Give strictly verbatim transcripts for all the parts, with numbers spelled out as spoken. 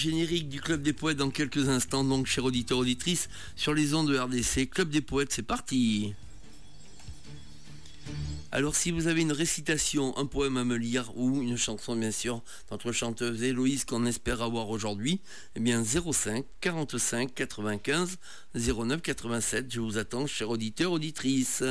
Générique du Club des Poètes dans quelques instants, donc chers auditeurs auditrices, sur les ondes de R D C. Club des Poètes, c'est parti. Alors si vous avez une récitation, un poème à me lire ou une chanson bien sûr, notre chanteuse Héloïse qu'on espère avoir aujourd'hui, eh bien zéro cinq quarante-cinq quatre-vingt-quinze zéro neuf quatre-vingt-sept, je vous attends chers auditeurs auditrices.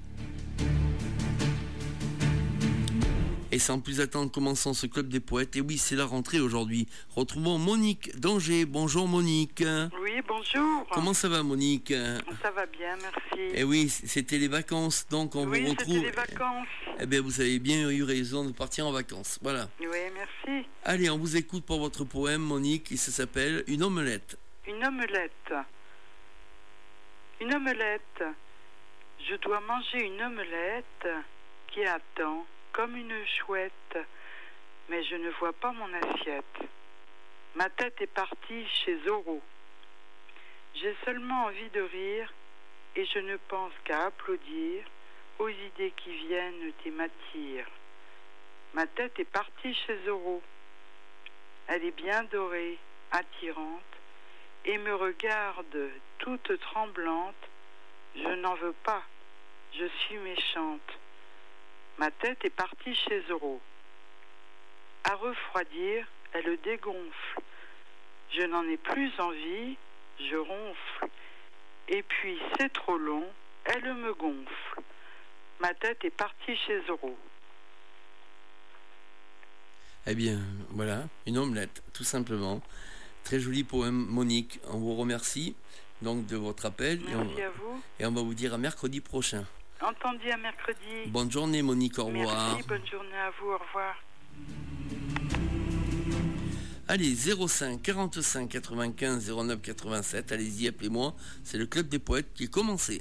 Et sans plus attendre, commençons ce Club des Poètes. Et oui, c'est la rentrée aujourd'hui. Retrouvons Monique d'Angers. Bonjour Monique. Oui, bonjour. Comment ça va Monique? Ça va bien, merci. Et oui, c'était les vacances, donc on oui, vous retrouve. Oui, c'était les vacances. Eh bien, vous avez bien eu raison de partir en vacances. Voilà. Oui, merci. Allez, on vous écoute pour votre poème, Monique, et ça s'appelle Une omelette. Une omelette. Une omelette. Je dois manger une omelette qui attend comme une chouette, mais je ne vois pas mon assiette. Ma tête est partie chez Zorro. J'ai seulement envie de rire et je ne pense qu'à applaudir aux idées qui viennent et m'attirent. Ma tête est partie chez Zorro. Elle est bien dorée, attirante, et me regarde toute tremblante. Je n'en veux pas, je suis méchante. Ma tête est partie chez Zorro. À refroidir, elle dégonfle. Je n'en ai plus envie, je ronfle. Et puis c'est trop long, elle me gonfle. Ma tête est partie chez Zorro. Eh bien, voilà, une omelette, tout simplement. Très joli poème, Monique. On vous remercie donc de votre appel. Merci et on, à vous. Et on va vous dire à mercredi prochain. Entendu, à mercredi. Bonne journée Monique, au revoir. Merci, bonne journée à vous, au revoir. Allez, zéro cinq quarante-cinq quatre-vingt-quinze zéro neuf quatre-vingt-sept, allez-y, appelez-moi, c'est le Club des Poètes qui est commencé.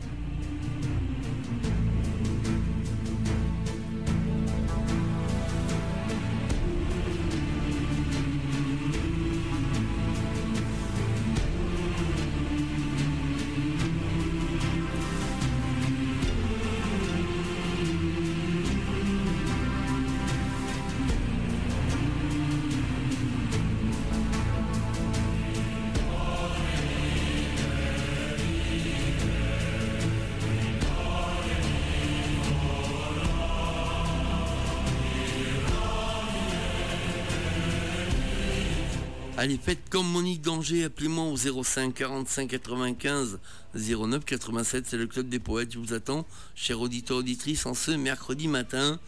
Allez, faites comme Monique d'Angers, appelez-moi au zéro cinq quarante-cinq quatre-vingt-quinze zéro neuf quatre-vingt-sept, c'est le Club des Poètes, je vous attends, chers auditeurs auditrices, en ce mercredi matin.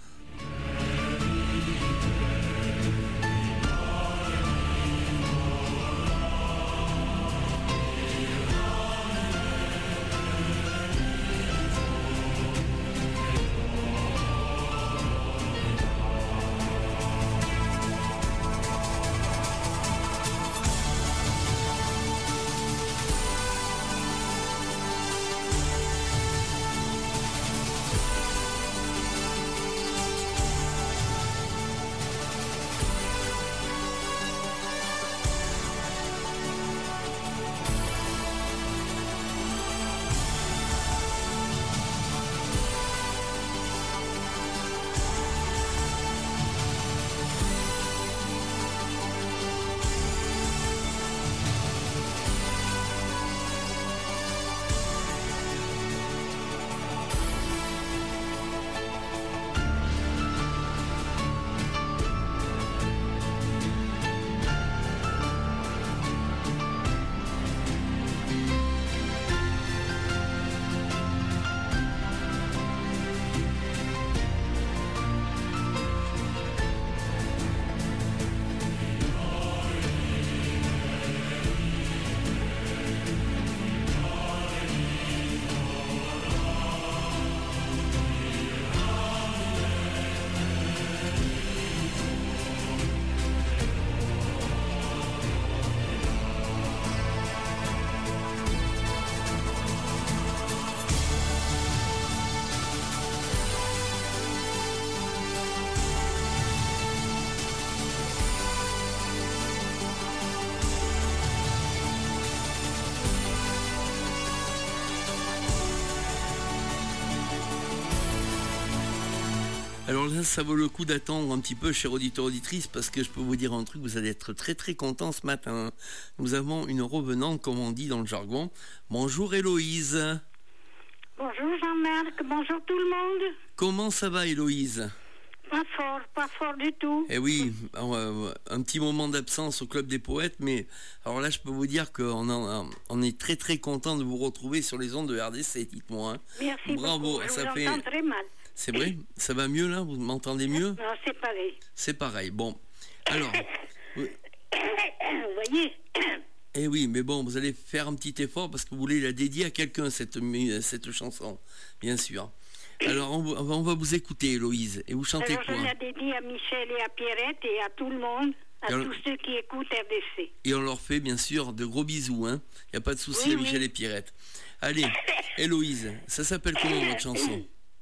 Alors là, ça vaut le coup d'attendre un petit peu, chers auditeurs auditrices, parce que je peux vous dire un truc, vous allez être très très contents ce matin. Nous avons une revenante, comme on dit dans le jargon. Bonjour Héloïse. Bonjour Jean-Marc, bonjour tout le monde. Comment ça va Héloïse? Pas fort, pas fort du tout. Eh oui, un petit moment d'absence au Club des Poètes, mais alors là, je peux vous dire qu'on en- on est très très content de vous retrouver sur les ondes de R D C, dites-moi. Hein. Merci Bravo, beaucoup, je ça vous fait... entends très mal. C'est vrai? Ça va mieux là? Vous m'entendez mieux? Non, c'est pareil. C'est pareil, bon. Alors, Vous voyez, eh oui, mais bon, vous allez faire un petit effort parce que vous voulez la dédier à quelqu'un, cette, mu- cette chanson, bien sûr. Alors, on, va- on va vous écouter, Héloïse, et vous chantez alors je quoi? la dédie à Michel et à Pierrette et à tout le monde, à Et alors- tous ceux qui écoutent R D C. Et on leur fait, bien sûr, de gros bisous, hein. Il n'y a pas de souci Oui, à oui. Michel et Pierrette. Allez, Héloïse, ça s'appelle comment votre chanson?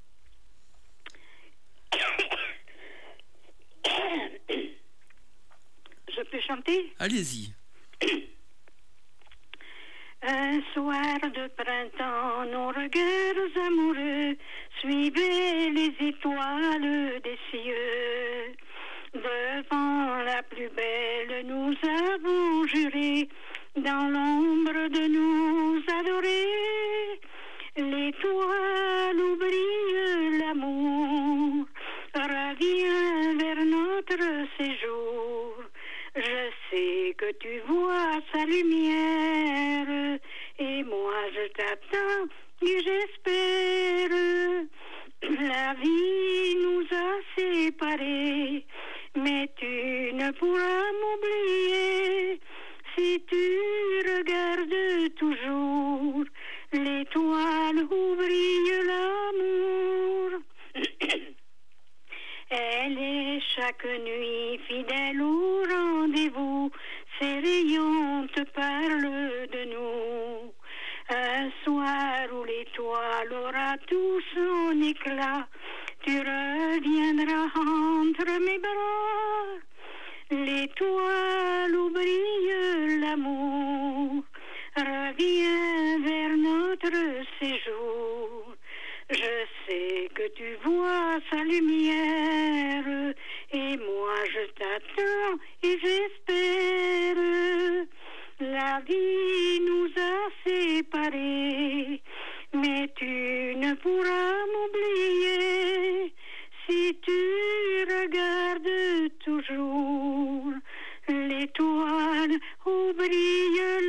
Je peux chanter? Allez-y. Un soir de printemps, nos regards amoureux suivaient les étoiles des cieux. Devant la plus belle, nous avons juré dans l'ombre de nous adorer. L'étoile oublie l'amour, revient vers notre séjour. Je sais que tu vois sa lumière, et moi je t'attends et j'espère. La vie nous a séparés, mais tu ne pourras m'oublier si tu regardes toujours l'étoile où brille l'amour. Elle est chaque nuit fidèle au rendez-vous, ses rayons te parlent de nous. Un soir où l'étoile aura tout son éclat, tu reviendras entre mes bras. L'étoile où brille l'amour revient vers notre séjour. Je sais que tu vois sa lumière, et moi je t'attends et j'espère. La vie nous a séparés, mais tu ne pourras m'oublier si tu regardes toujours l'étoile où brille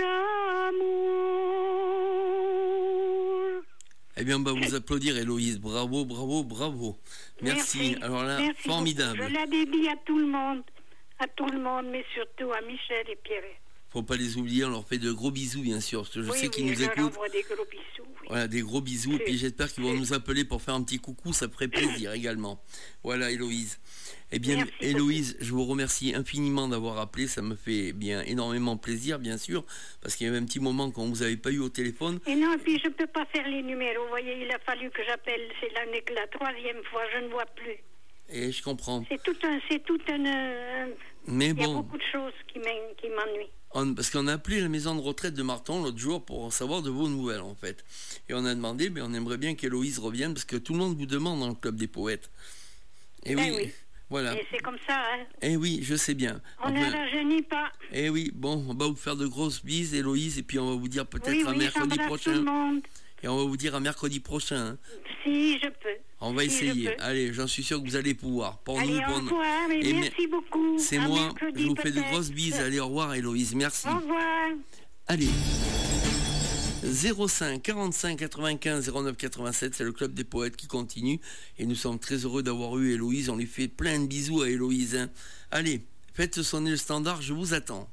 l'amour. Eh bien, on va vous applaudir, Héloïse. Bravo, bravo, bravo. Merci. Alors là, Merci formidable. beaucoup. Je la dédie à tout le monde, à tout le monde, mais surtout à Michel et Pierrette. Faut pas les oublier, on leur fait de gros bisous, bien sûr, parce que je oui, sais qu'ils oui, nous je leur écoutent. envoie des gros bisous. Oui. Voilà, des gros bisous, et puis j'espère qu'ils vont nous appeler pour faire un petit coucou, ça ferait plaisir également. Voilà, Héloïse. Eh bien, Merci Héloïse, je vous remercie infiniment d'avoir appelé, ça me fait bien énormément plaisir, bien sûr, parce qu'il y avait un petit moment quand vous n'avez pas eu au téléphone. Et non, et puis je ne peux pas faire les numéros. Vous voyez, il a fallu que j'appelle, c'est l'année que la troisième fois, je ne vois plus. Et je comprends. C'est tout un, c'est tout un, un- Mais il y a bon, beaucoup de choses qui m'en- qui m'ennuient. on- parce qu'on a appelé la maison de retraite de Marton l'autre jour pour savoir de vos nouvelles, en fait. Et on a demandé, mais on aimerait bien qu'Héloïse revienne, parce que tout le monde vous demande dans le Club des Poètes. Et Ben oui, oui. voilà. Et c'est comme ça, hein. Eh oui, je sais bien. On ne Enfin, rajeunit pas. eh oui, bon, on va vous faire de grosses bises, Héloïse, et puis on va vous dire peut-être Oui, à oui, mercredi j'embrasse tout le prochain. monde. Et on va vous dire à mercredi prochain. hein. Si je peux. On va Si je essayer. peux. Allez, j'en suis sûr que vous allez pouvoir. Pour Allez, nous, au pour nous. revoir et Et merci beaucoup. C'est À moi, mercredi, je vous fais de peut-être. grosses bises. Allez, au revoir, Héloïse. Merci. Au revoir. Allez. zéro cinq quarante-cinq quatre-vingt-quinze zéro neuf quatre-vingt-sept, c'est le Club des Poètes qui continue. Et nous sommes très heureux d'avoir eu Héloïse. On lui fait plein de bisous à Héloïse. hein. Allez, faites sonner le standard, je vous attends.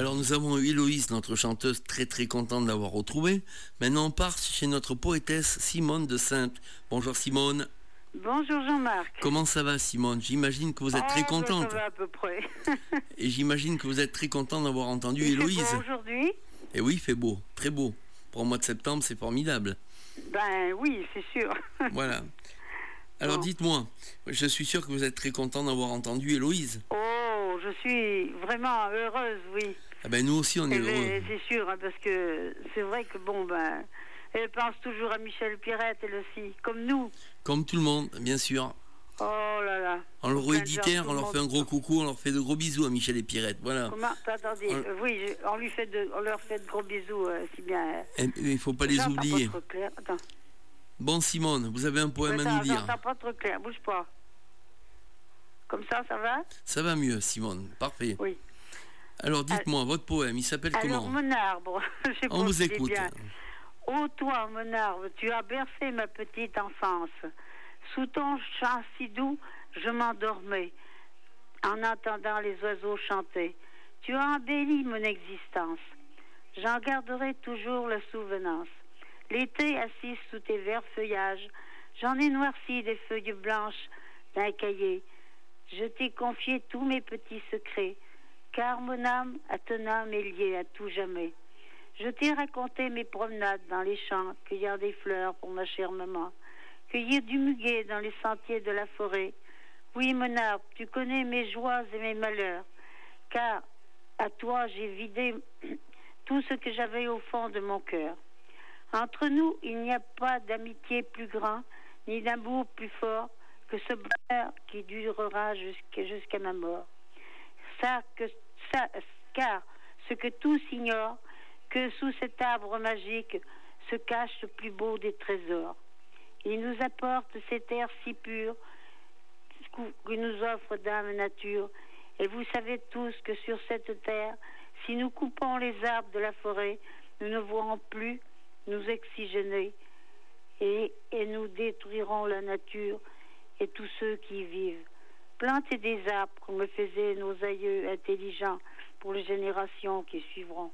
Alors nous avons eu Héloïse, notre chanteuse, très très contente de l'avoir retrouvée. Maintenant on part chez notre poétesse Simone de Saintes. Bonjour Simone. Bonjour Jean-Marc. Comment ça va Simone? J'imagine que vous êtes oh, très contente. Ça va à peu près. Et j'imagine que vous êtes très contente d'avoir entendu il Héloïse. Fait beau aujourd'hui? Et oui, il fait beau, très beau. Pour le mois de septembre, c'est formidable. Ben oui, c'est sûr. Voilà. Alors bon. Dites-moi, je suis sûr que vous êtes très content d'avoir entendu Héloïse. Oh, je suis vraiment heureuse, oui. Ah ben nous aussi on est mais, heureux. C'est sûr, hein, parce que c'est vrai que bon ben, elle pense toujours à Michel Pirette, elle aussi, comme nous. Comme tout le monde, bien sûr. Oh là là. On leur réédite, on leur fait un gros coucou, on leur fait de gros bisous à Michel et Pirette, voilà. Comment? Attendez, on... oui, je... on lui fait de, on leur fait de gros bisous, euh, si bien. Et, il ne faut pas les oublier. Pas trop clair. Attends. Bon Simone, vous avez un poème Attends, à nous dire. J'entends pas trop clair, bouge pas. Comme ça, ça va? Ça va mieux, Simone, parfait. Oui. Alors dites-moi, votre poème, il s'appelle Alors, comment? Mon arbre, je sais on pas vous si écoute. Bien. Ô toi, mon arbre, tu as bercé ma petite enfance. Sous ton chant si doux, je m'endormais, en entendant les oiseaux chanter. Tu as embelli mon existence. J'en garderai toujours la souvenance. L'été, assise sous tes verts feuillages, j'en ai noirci des feuilles blanches d'un cahier. Je t'ai confié tous mes petits secrets, car mon âme à ton âme est liée à tout jamais. Je t'ai raconté mes promenades dans les champs, cueillir des fleurs pour ma chère maman, cueillir du muguet dans les sentiers de la forêt. Oui, mon arbre, tu connais mes joies et mes malheurs, car à toi j'ai vidé tout ce que j'avais au fond de mon cœur. Entre nous, il n'y a pas d'amitié plus grand, ni d'amour plus fort que ce bonheur qui durera jusqu'à, jusqu'à ma mort. Ça, que, ça, car ce que tous ignorent, que sous cet arbre magique se cache le plus beau des trésors. Il nous apporte cet air si pur que nous offre Dame Nature. Et vous savez tous que sur cette terre, si nous coupons les arbres de la forêt, nous ne pourrons plus nous oxygéner et, et nous détruirons la nature et tous ceux qui y vivent. Plantez des arbres comme le faisaient nos aïeux intelligents pour les générations qui suivront.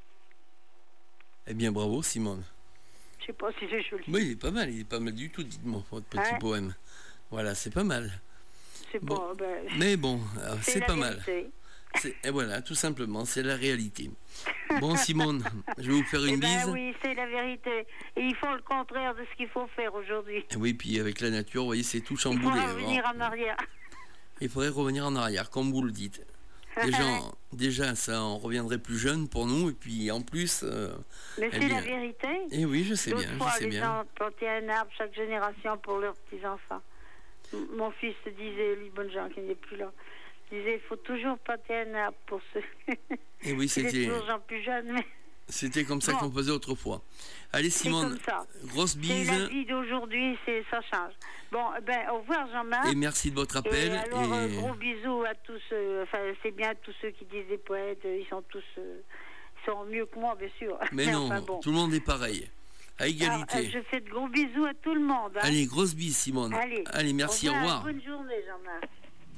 Eh bien, bravo, Simone. Je sais pas si c'est joli. Oui, il est pas mal, il est pas mal du tout, dites-moi, votre petit hein? poème. Voilà, c'est pas mal. C'est bon, pas, ben... Mais bon, c'est, c'est pas vérité. mal. C'est, et voilà, tout simplement, c'est la réalité. Bon, Simone, je vais vous faire une eh ben bise. Oui, c'est la vérité. Et il faut le contraire de ce qu'il faut faire aujourd'hui. Et oui, puis avec la nature, vous voyez, c'est tout chamboulé. Il faudrait revenir en arrière. Il faudrait revenir en arrière, comme vous le dites. Déjà, déjà, ça, on reviendrait plus jeune pour nous, et puis en plus... Euh, Mais c'est bien... la vérité. Et oui, je sais L'autre bien, fois, je sais les bien. gens plantaient un arbre chaque génération pour leurs petits-enfants. M- mon fils disait, lui, bonne Jean, qui n'est plus là, disait, il faut toujours planter un arbre pour ceux... Et oui, c'était... Il est toujours gens plus jeunes, mais... C'était comme ça bon. qu'on faisait autrefois. Allez, Simone, grosse bise. C'est la vie d'aujourd'hui, c'est, ça change. Bon, ben, au revoir, Jean-Marc. Et merci de votre appel. Et alors, et... gros bisous à tous. Euh, enfin, c'est bien tous ceux qui disent des poètes. Ils sont tous, euh, ils sont mieux que moi, bien sûr. Mais, Mais non, enfin, bon. Tout le monde est pareil. À égalité. Alors, euh, je fais de gros bisous à tout le monde. Hein. Allez, grosse bise, Simone. Allez, Allez merci, au revoir. Bonne journée, Jean-Marc.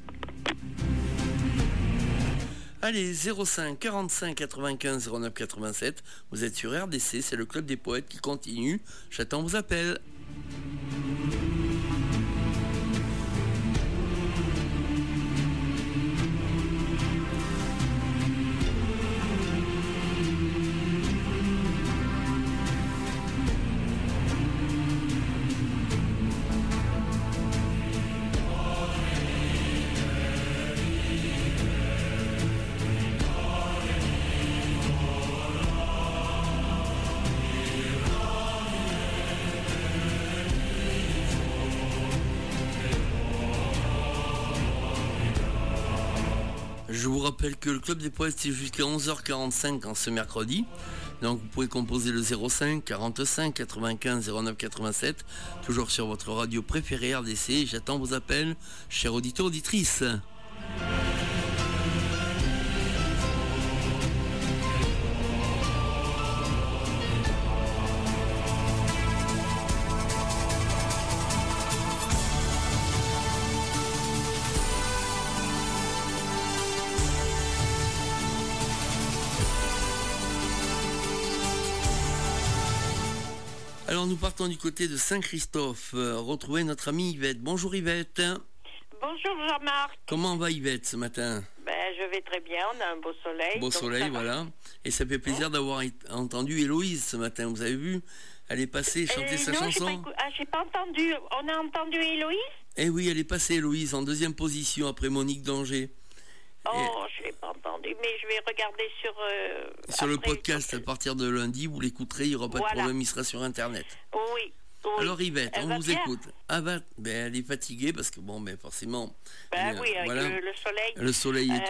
Allez, zéro cinq quarante-cinq quatre-vingt-quinze zéro neuf quatre-vingt-sept, vous êtes sur R D C, c'est le Club des Poètes qui continue. J'attends vos appels. Je vous rappelle que le Club des Poètes c'est jusqu'à onze heures quarante-cinq en ce mercredi. Donc vous pouvez composer le zéro cinq quarante-cinq quatre-vingt-quinze zéro neuf quatre-vingt-sept, toujours sur votre radio préférée R D C. J'attends vos appels, chers auditeurs, auditrices. Alors nous partons du côté de Saint-Christophe, euh, retrouver notre amie Yvette. Bonjour Yvette. Bonjour Jean-Marc. Comment va Yvette ce matin? Ben, je vais très bien, on a un beau soleil. Beau soleil, voilà. Et ça fait plaisir d'avoir entendu Héloïse ce matin, vous avez vu? Elle est passée chanter euh, sa non, chanson. j'ai pas, ah, j'ai pas entendu. On a entendu Héloïse? Eh oui, elle est passée Héloïse en deuxième position après Monique Danger. Oh, Et je l'ai pas entendu, mais je vais regarder sur... Euh, sur le podcast à partir de lundi, vous l'écouterez, il n'y aura pas voilà. de problème, il sera sur Internet. Oui. Oui. Alors Yvette, elle on vous bien. écoute. Ah bah, ben, elle est fatiguée parce que bon, ben forcément. Ben euh, oui, avec voilà, le, le soleil. Le soleil et euh, tout.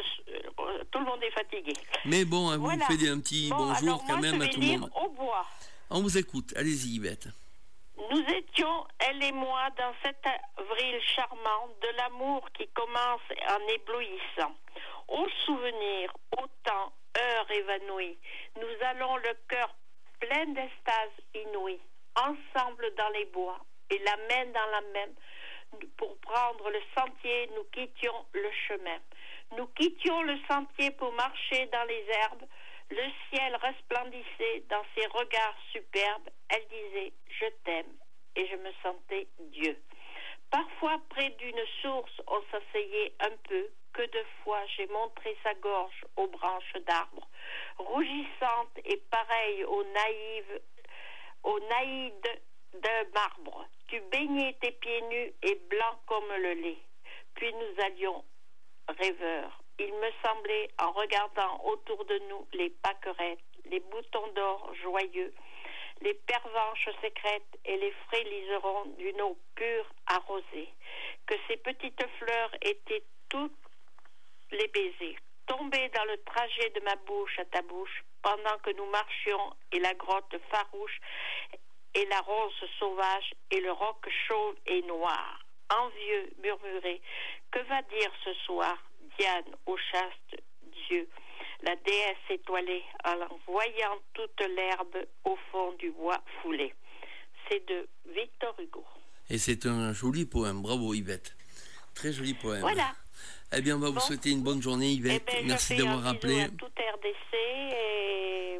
Le, tout le monde est fatigué. Mais bon, hein, voilà. vous faites un petit bon, bonjour alors, quand moi, même je vais à tout lire le monde. Au bois. On vous écoute. Allez-y Yvette. Nous étions, elle et moi, dans cet avril charmant de l'amour qui commence en éblouissant. Au souvenir, au temps, heure évanouie, nous allons le cœur plein d'extase inouïe, ensemble dans les bois, et la main dans la main, pour prendre le sentier, nous quittions le chemin. Nous quittions le sentier pour marcher dans les herbes. Le ciel resplendissait dans ses regards superbes. Elle disait « Je t'aime » et je me sentais Dieu. Parfois, près d'une source, on s'asseyait un peu. Que de fois j'ai montré sa gorge aux branches d'arbres, rougissante et pareille aux naïves, aux naïdes d'un marbre. Tu baignais tes pieds nus et blancs comme le lait. Puis nous allions rêveurs. Il me semblait, en regardant autour de nous les pâquerettes, les boutons d'or joyeux, les pervenches sécrètes et les frais liserons d'une eau pure arrosée, que ces petites fleurs étaient toutes les baisers, tombés dans le trajet de ma bouche à ta bouche, pendant que nous marchions, et la grotte farouche, et la rose sauvage, et le roc chauve et noir. Envieux murmurait, que va dire ce soir Diane au chaste Dieu, la déesse étoilée, en voyant toute l'herbe au fond du bois foulé. C'est de Victor Hugo. Et c'est un joli poème, bravo Yvette. Très joli poème. Voilà. Eh bien, on va vous bon. souhaiter une bonne journée, Yvette. Eh ben, merci d'avoir rappelé. À tout R D C et,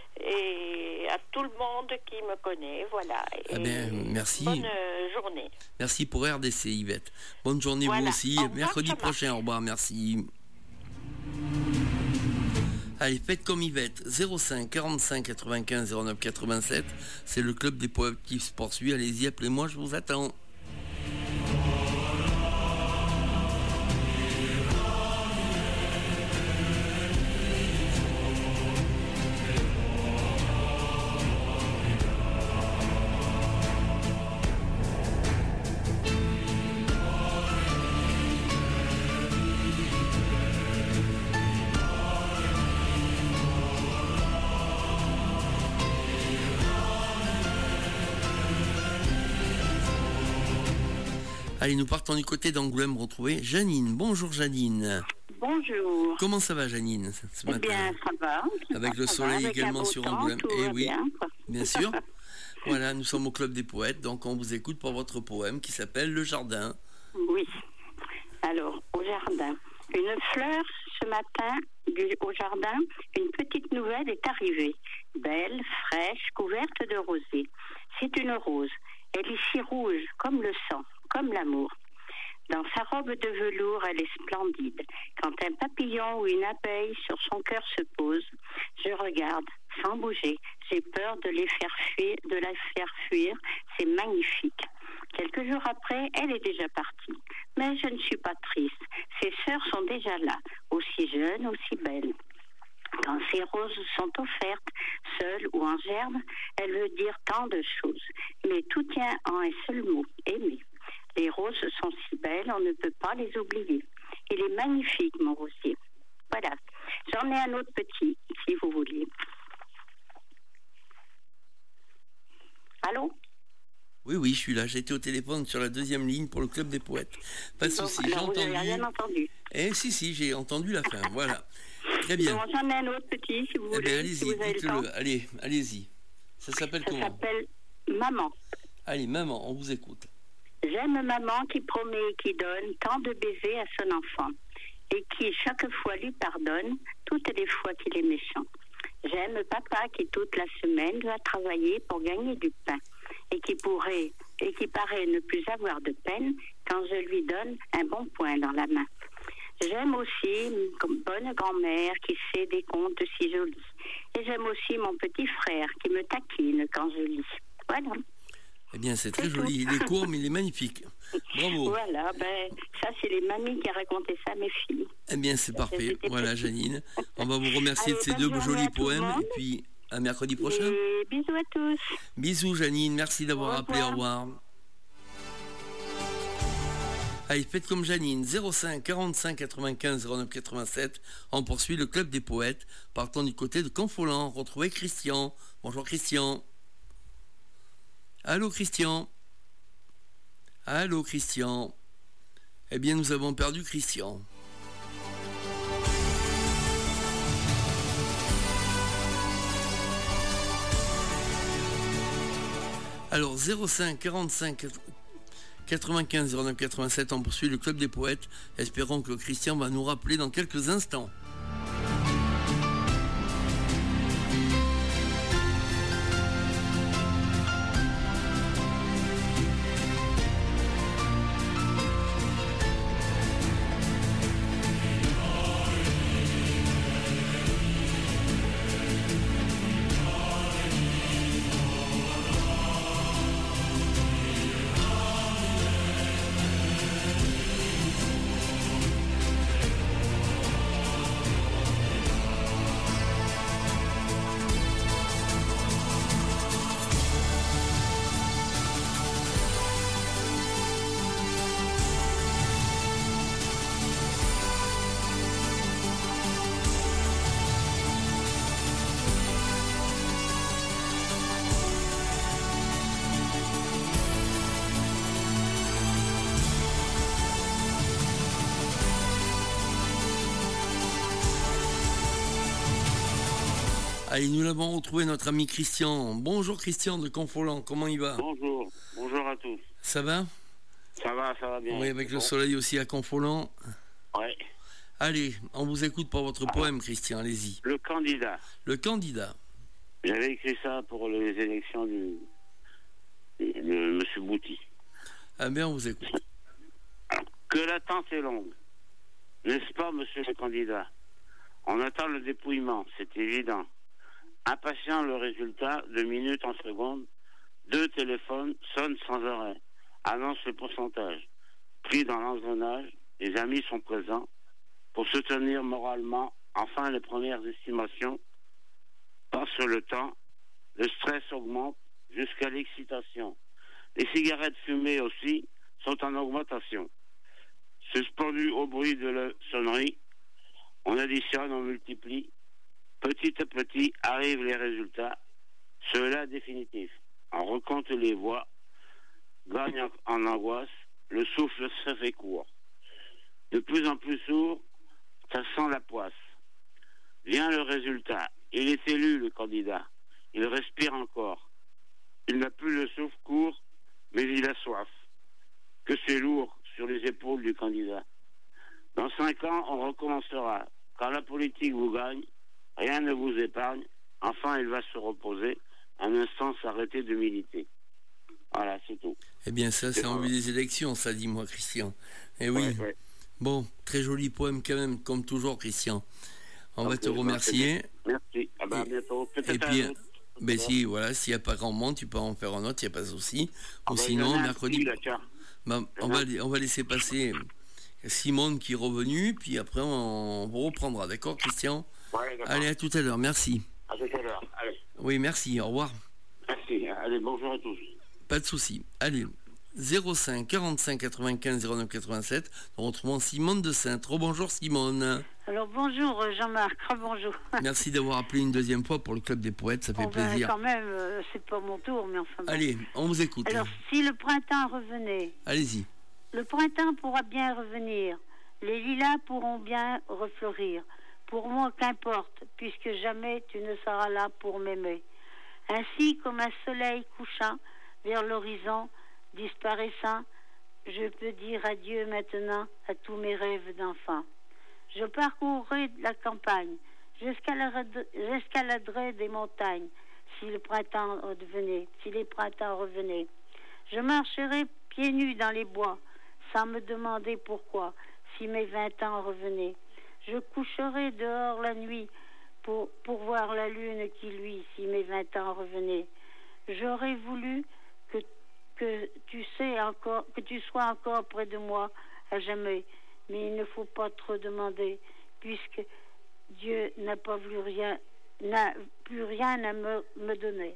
et à tout le monde qui me connaît, voilà. Et eh bien, merci. Bonne journée. Merci pour R D C, Yvette. Bonne journée voilà. vous aussi. Revoir, mercredi prochain, au revoir, merci. Allez, faites comme Yvette. zéro cinq quarante-cinq quatre-vingt-quinze zéro neuf quatre-vingt-sept. C'est le club des poètes qui se poursuit. Allez-y, appelez-moi, je vous attends. Allez, nous partons du côté d'Angoulême retrouver Janine. Bonjour Janine. Bonjour. Comment ça va Janine ce matin? Eh bien, ça va. Avec le soleil avec également sur temps, Angoulême. Eh oui, bien, bien sûr. Voilà, nous sommes au Club des Poètes, donc on vous écoute pour votre poème qui s'appelle Le Jardin. Oui. Alors, au jardin. Une fleur ce matin du, au jardin, une petite nouvelle est arrivée. Belle, fraîche, couverte de rosée. C'est une rose. Elle est si rouge comme le sang, comme l'amour. Dans sa robe de velours, elle est splendide. Quand un papillon ou une abeille sur son cœur se pose, je regarde, sans bouger. J'ai peur de les faire fuir, de la faire fuir. C'est magnifique. Quelques jours après, elle est déjà partie. Mais je ne suis pas triste. Ses sœurs sont déjà là, aussi jeunes, aussi belles. Quand ces roses sont offertes, seules ou en gerbe, elle veut dire tant de choses. Mais tout tient en un seul mot, aimer. Les roses sont si belles, on ne peut pas les oublier. Il est magnifique, mon rosier. Voilà. J'en ai un autre petit, si vous voulez. Allô? Oui, oui, je suis là. J'étais au téléphone sur la deuxième ligne pour le Club des Poètes. Pas de bon, souci, j'ai entendu. Vous n'avez rien entendu. Eh si, si, j'ai entendu la fin. Voilà. Très bien. Bon, j'en ai un autre petit, si vous eh voulez. Ben, allez-y, si vous avez dites-le. le temps. Allez, allez-y. Ça s'appelle Ça comment? Ça s'appelle Maman. Allez, maman, on vous écoute. J'aime maman qui promet et qui donne tant de baisers à son enfant et qui chaque fois lui pardonne toutes les fois qu'il est méchant. J'aime papa qui toute la semaine va travailler pour gagner du pain et qui pourrait et qui paraît ne plus avoir de peine quand je lui donne un bon point dans la main. J'aime aussi une bonne grand-mère qui sait des contes si jolis. Et j'aime aussi mon petit frère qui me taquine quand je lis. Voilà. Eh bien, c'est très joli. Il est court, mais il est magnifique. Bravo. Voilà, ben, ça, c'est les mamies qui racontaient ça à mes filles. Eh bien, c'est parfait. Voilà, Janine. On va vous remercier Allez, de ces deux jolis poèmes. Et puis, à mercredi prochain. Et bisous à tous. Bisous, Janine. Merci d'avoir appelé. Au revoir. Allez, faites comme Janine. zéro cinq quarante-cinq quatre-vingt-quinze zéro neuf quatre-vingt-sept. On poursuit le club des poètes. Partons du côté de Confolens. Retrouvez Christian. Bonjour, Christian. Allô, Christian. Allô, Christian. Eh bien, nous avons perdu Christian. Alors, zéro cinq quarante-cinq quatre-vingt-quinze zéro neuf quatre-vingt-sept, on poursuit le club des poètes. Espérons que Christian va nous rappeler dans quelques instants. Allez, nous l'avons retrouvé, notre ami Christian. Bonjour Christian de Confolens, comment il va? Bonjour, bonjour à tous. Ça va? Ça va, ça va bien. Oui, avec bon. le soleil aussi à Confolens. Ouais. Allez, on vous écoute pour votre poème, Christian, allez-y. Le candidat. Le candidat. J'avais écrit ça pour les élections du, de M. Bouty. Ah bien, on vous écoute. Que l'attente est longue, n'est-ce pas, monsieur le candidat? On attend le dépouillement, c'est évident. Impatient le résultat, de minute en seconde, deux téléphones sonnent sans arrêt, annoncent le pourcentage. Pris dans l'engrenage, les amis sont présents pour soutenir moralement, enfin, les premières estimations. Passe le temps, le stress augmente jusqu'à l'excitation. Les cigarettes fumées aussi sont en augmentation. Suspendues au bruit de la sonnerie, on additionne, on multiplie. Petit à petit arrivent les résultats, ceux-là définitifs. On recompte les voix, gagne en, en angoisse, le souffle se fait court. De plus en plus sourd, ça sent la poisse. Vient le résultat. Il est élu, le candidat. Il respire encore. Il n'a plus le souffle court, mais il a soif. Que c'est lourd sur les épaules du candidat. Dans cinq ans, on recommencera. Quand la politique vous gagne, rien ne vous épargne. Enfin, il va se reposer. Un instant, s'arrêter de militer. Voilà, c'est tout. Eh bien, ça, c'est en vue des élections, ça dit moi, Christian. Eh oui. Ouais, ouais. Bon, très joli poème quand même, comme toujours, Christian. On Donc, va te remercier. Merci. Ah ben, à bientôt. Peut-être Et puis, un autre. ben si, voilà, s'il n'y a pas grand monde, tu peux en faire un autre, il n'y a pas de souci. Ah Ou ben, sinon, il y en a un mercredi, petit, là, tiens. ben, on, va, on va laisser passer Simone qui est revenue, puis après, on, on reprendra. D'accord, Christian? Ouais, d'accord. Allez, à tout à l'heure, merci. À tout à l'heure. Allez. Oui, merci, au revoir. Merci. Allez, bonjour à tous. Pas de souci. Allez, zéro cinq quarante-cinq quatre-vingt-quinze zéro neuf quatre-vingt-sept. Nous retrouvons Simone de Sainte. Rebonjour Simone. Alors bonjour Jean-Marc, bonjour. Merci d'avoir appelé une deuxième fois pour le Club des Poètes, ça fait Oh ben, plaisir. quand même, euh, c'est pas mon tour, mais enfin bon. Allez, on vous écoute. Alors si le printemps revenait, Allez-y. le printemps pourra bien revenir, les lilas pourront bien refleurir. Pour moi, qu'importe, puisque jamais tu ne seras là pour m'aimer. Ainsi comme un soleil couchant vers l'horizon, disparaissant, je peux dire adieu maintenant à tous mes rêves d'enfant. Je parcourrai la campagne, J'escaladerai, j'escaladerai des montagnes si le printemps revenait, si les printemps revenaient. Je marcherai pieds nus dans les bois, sans me demander pourquoi, si mes vingt ans revenaient. Je coucherai dehors la nuit pour, pour voir la lune qui luit, si mes vingt ans revenaient. J'aurais voulu que, que tu sais encore, que tu sois encore près de moi à jamais, mais il ne faut pas trop demander, puisque Dieu n'a pas voulu rien, n'a plus rien à me, me donner.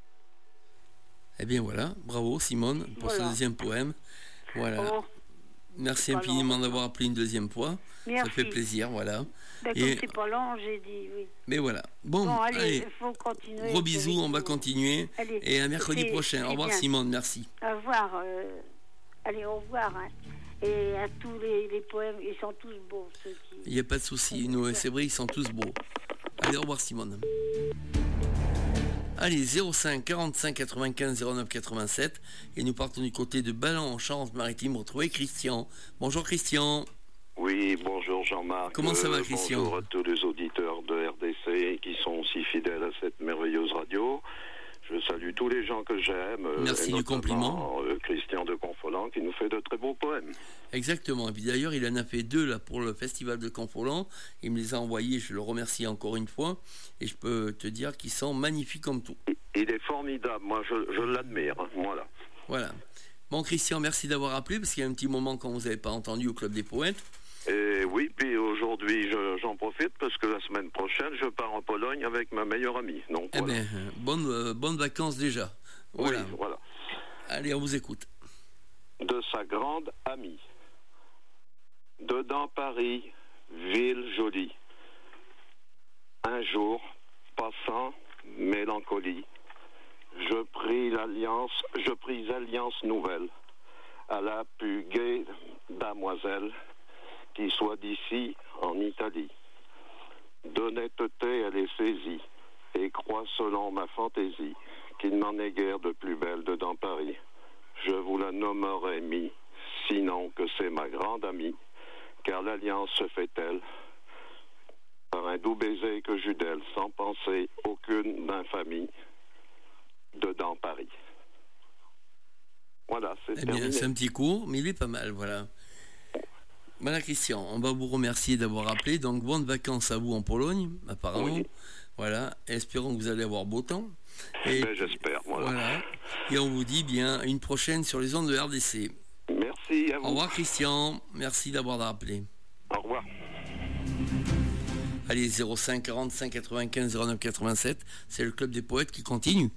Eh bien voilà, bravo Simone pour Voilà. ce deuxième poème. Voilà. Oh, Merci pas infiniment long. d'avoir appelé une deuxième fois. Merci. Ça fait plaisir, voilà. ben, Et- comme c'est pas long, j'ai dit oui. Mais voilà. Bon, Bon, allez, allez, il faut continuer. gros bisous, on va continuer. Allez, Et à mercredi c'est- prochain. c'est Au revoir bien. Simone, merci. Au revoir. euh, allez, au revoir. Hein. Et à tous les, les poèmes, ils sont tous beaux, ceux qui... Il n'y a pas de souci, nous, c'est vrai, ils sont tous beaux. Allez, au revoir Simone. Allez, zéro cinq quarante-cinq quatre-vingt-quinze zéro neuf quatre-vingt-sept. Et nous partons du côté de Ballon en Charente-Maritime, retrouver Christian. Bonjour Christian. Oui, bonjour Jean-Marc. Comment ça va, Euh, Christian? Bonjour à tous les auditeurs de R D C qui sont si fidèles à cette merveilleuse radio. Je salue tous les gens que j'aime. euh, Merci et du notamment, compliment. euh, Christian de Confolant qui nous fait de très beaux poèmes. Exactement. Et puis d'ailleurs, il en a fait deux là pour le festival de Confolant. Il me les a envoyés, je le remercie encore une fois. Et je peux te dire qu'ils sont magnifiques comme tout. Il est formidable, moi je, je l'admire. hein, Voilà. Voilà. Bon Christian, merci d'avoir appelé parce qu'il y a un petit moment quand vous n'avez pas entendu au Club des Poètes. Et oui, puis aujourd'hui je- j'en profite parce que la semaine prochaine je pars en Pologne avec ma meilleure amie. Donc Eh voilà. bien, euh, bonnes, euh, bonnes vacances déjà. Voilà. Oui, voilà. Allez, on vous écoute. De sa grande amie. Dedans Paris, ville jolie. Un jour, passant, mélancolie. Je pris l'alliance, je pris alliance nouvelle à la plus gaie damoiselle qui soit d'ici en Italie. D'honnêteté, elle est saisie et croit selon ma fantaisie qu'il n'en est guère de plus belle dedans Paris. Je vous la nommerai Mi, sinon que c'est ma grande amie, car l'alliance se fait-elle par un doux baiser que j'eus d'elle, sans penser aucune infamie, dedans Paris. Voilà, c'est Eh bien, terminé. c'est un petit cours, mais il est pas mal, voilà. Voilà Christian, on va vous remercier d'avoir appelé. Donc, bonnes vacances à vous en Pologne, apparemment. Oui. Voilà, espérons que vous allez avoir beau temps. Et, Ben, j'espère, voilà. voilà. Et on vous dit bien une prochaine sur les ondes de R D C. Merci à vous. Au revoir Christian, merci d'avoir appelé. Au revoir. Allez, zéro cinq quarante-cinq quatre-vingt-quinze zéro neuf quatre-vingt-sept, c'est le Club des Poètes qui continue.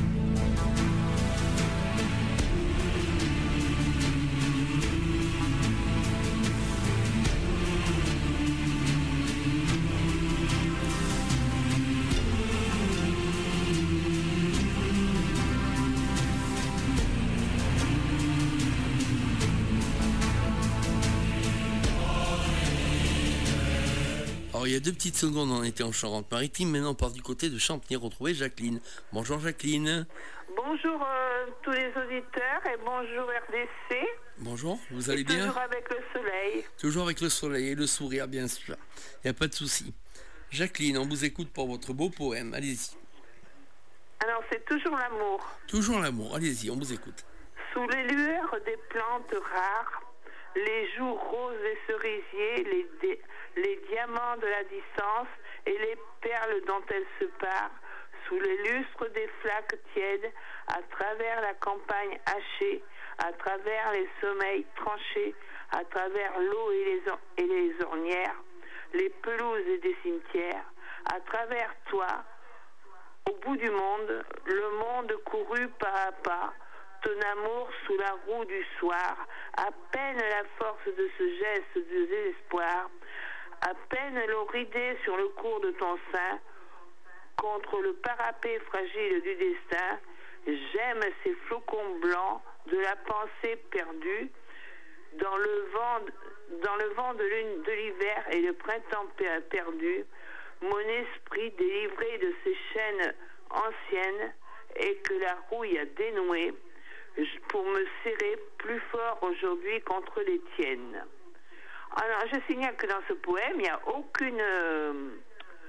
Alors il y a deux petites secondes, on était en Charente-Maritime, maintenant on part du côté de Champigny retrouver Jacqueline. Bonjour Jacqueline. Bonjour euh, tous les auditeurs et bonjour R D C. Bonjour, vous allez Et bien? toujours avec le soleil. Toujours avec le soleil et le sourire bien sûr, il n'y a pas de souci. Jacqueline, on vous écoute pour votre beau poème, allez-y. Alors c'est toujours l'amour. Toujours l'amour, allez-y, on vous écoute. Sous les lueurs des plantes rares, les jours roses et cerisiers, les, dé- les diamants de la distance et les perles dont elles se parent, sous les lustres des flaques tièdes, à travers la campagne hachée, à travers les sommeils tranchés, à travers l'eau et les, or- et les ornières, les pelouses et des cimetières, à travers toi, au bout du monde, le monde couru pas à pas, ton amour sous la roue du soir, à peine la force de ce geste de désespoir, à peine l'eau ridée sur le cours de ton sein, contre le parapet fragile du destin, j'aime ces flocons blancs de la pensée perdue, dans le vent, dans le vent de, l'une- de l'hiver et le printemps per- perdu, mon esprit délivré de ces chaînes anciennes et que la rouille a dénouées, je- pour me serrer plus fort aujourd'hui contre les tiennes. Alors, je signale que dans ce poème, il n'y a aucune, euh,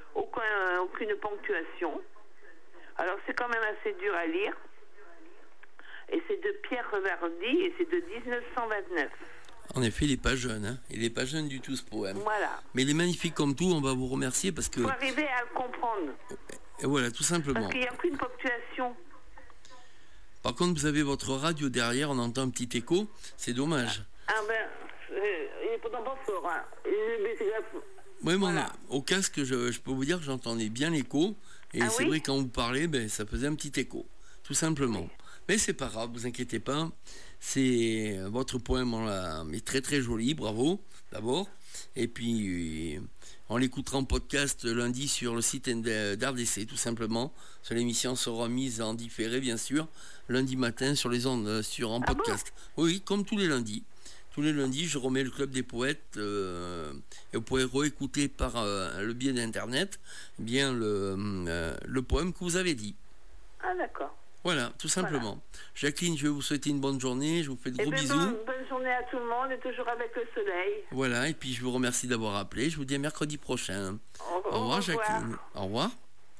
aucun, aucune ponctuation. Alors c'est quand même assez dur à lire. Et c'est de Pierre Reverdy et c'est de dix-neuf cent vingt-neuf. En effet, il n'est pas jeune, hein. Il n'est pas jeune du tout, ce poème. Voilà. Mais il est magnifique comme tout, on va vous remercier parce que... Il faut arriver à le comprendre. Et voilà, tout simplement. Parce qu'il n'y a aucune ponctuation. Par contre, vous avez votre radio derrière, on entend un petit écho, c'est dommage. Ah ben, euh, il n'est pourtant pas fort, hein. Oui, mais voilà. on a, au casque, je, je peux vous dire que j'entendais bien l'écho, et ah c'est oui vrai, quand vous parlez, ben, ça faisait un petit écho, tout simplement. Oui. Mais c'est pas grave, vous inquiétez pas, c'est votre poème est très très joli, bravo, d'abord, et puis on l'écoutera en podcast lundi sur le site d'R D C, tout simplement. L'émission sera mise en différé, bien sûr, lundi matin sur les ondes, sur en ah podcast. Bon oui, comme tous les lundis. Tous les lundis, je remets le Club des Poètes euh, et vous pourrez réécouter par euh, le biais d'Internet eh bien le, euh, le poème que vous avez dit. Ah d'accord. Voilà, tout simplement. Voilà. Jacqueline, je vais vous souhaiter une bonne journée. Je vous fais de gros bien, bisous. Bonne, bonne journée à tout le monde et toujours avec le soleil. Voilà, et puis je vous remercie d'avoir appelé. Je vous dis à mercredi prochain. Au, au revoir, au Jacqueline. Au revoir.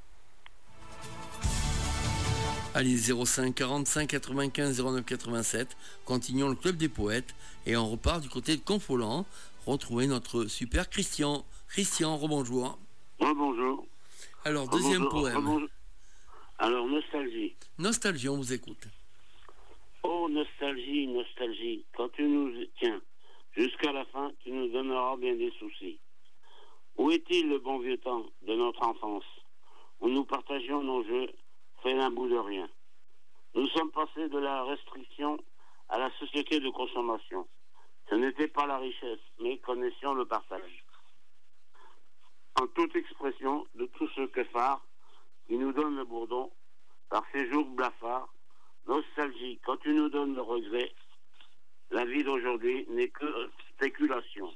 Allez, zéro cinq quarante-cinq quatre-vingt-quinze zéro neuf quatre-vingt-sept. Continuons le Club des Poètes et on repart du côté de Confolens. Retrouver notre super Christian. Christian, rebonjour. Rebonjour. Alors, deuxième rebonjour, poème. Rebonjour. Alors, nostalgie. Nostalgie, on vous écoute. Oh, nostalgie, nostalgie, quand tu nous tiens jusqu'à la fin, tu nous donneras bien des soucis. Où est-il le bon vieux temps de notre enfance, où nous partagions nos jeux, fait d'un bout de rien? Nous sommes passés de la restriction à la société de consommation. Ce n'était pas la richesse, mais connaissions le partage. En toute expression de tout ce que phare qui nous donne le bourdon par ces jours blafards, nostalgie, quand tu nous donnes le regret, la vie d'aujourd'hui n'est que spéculation.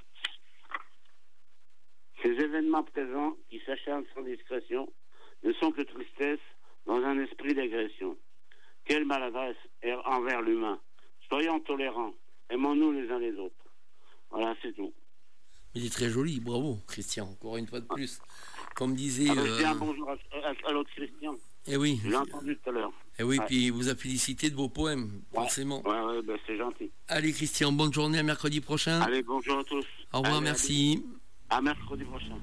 Ces événements présents qui s'acharnent sans discrétion ne sont que tristesse dans un esprit d'agression. Quelle maladresse envers l'humain. Soyons tolérants, aimons-nous les uns les autres. Voilà, c'est tout. Il est très joli, bravo Christian, encore une fois de plus. Comme disait... Alors, euh... je dis un bonjour à, à, à l'autre Christian. Eh oui. Je l'ai entendu tout à l'heure. Eh oui, ouais. Puis il vous a félicité de vos poèmes, ouais. forcément. Ouais, ouais, ben c'est gentil. Allez Christian, bonne journée, à mercredi prochain. Allez, bonjour à tous. Au revoir, allez, merci. À mercredi prochain.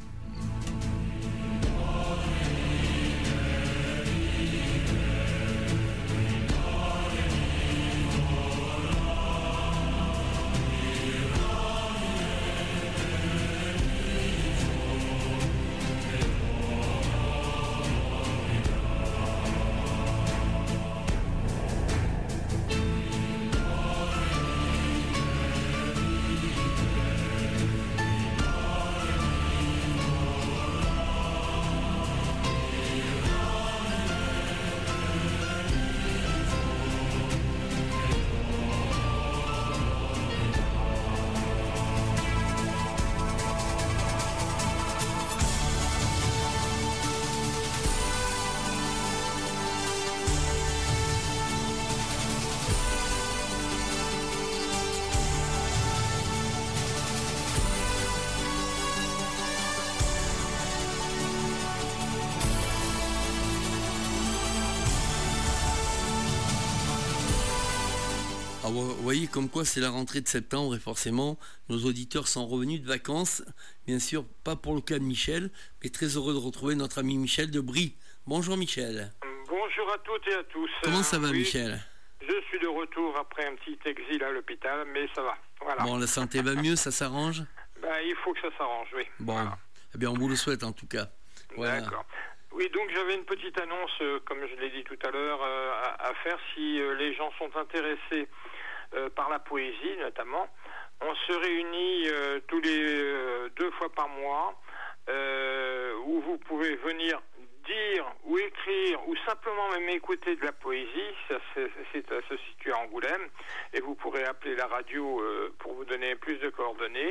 Vous voyez comme quoi c'est la rentrée de septembre et forcément nos auditeurs sont revenus de vacances. Bien sûr, pas pour le cas de Michel, mais très heureux de retrouver notre ami Michel de Brie. Bonjour Michel. Bonjour à toutes et à tous. Comment ça va oui, Michel? Je suis de retour après un petit exil à l'hôpital, mais ça va. Voilà. Bon, la santé va mieux, ça s'arrange? Ben, il faut que ça s'arrange, oui. Bon, voilà. Eh bien on vous le souhaite en tout cas. Voilà. D'accord. Oui, donc j'avais une petite annonce, euh, comme je l'ai dit tout à l'heure, euh, à, à faire si euh, les gens sont intéressés euh, par la poésie notamment. On se réunit euh, tous les euh, deux fois par mois euh, où vous pouvez venir dire ou écrire ou simplement même écouter de la poésie. Ça, c'est, c'est, ça se situe à Angoulême et vous pourrez appeler la radio euh, pour vous donner plus de coordonnées.